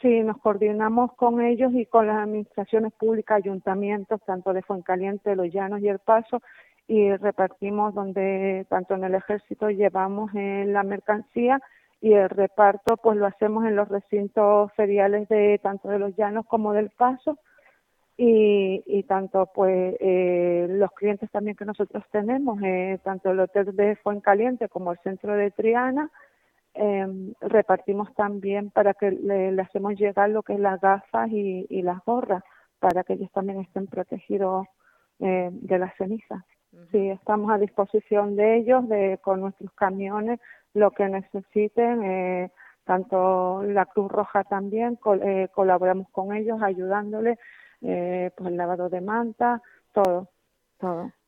Sí, nos coordinamos con ellos y con las administraciones públicas, ayuntamientos, tanto de Fuencaliente, Los Llanos y El Paso, y repartimos donde, tanto en el ejército llevamos la mercancía y el reparto pues lo hacemos en los recintos feriales de tanto de Los Llanos como del Paso, y tanto pues los clientes también que nosotros tenemos, tanto el hotel de Fuencaliente como el centro de Triana, repartimos también para que le hacemos llegar lo que es las gafas y las gorras para que ellos también estén protegidos de las cenizas. Sí, estamos a disposición de ellos con nuestros camiones, lo que necesiten, tanto la Cruz Roja también, colaboramos con ellos ayudándoles, pues el lavado de manta, todo.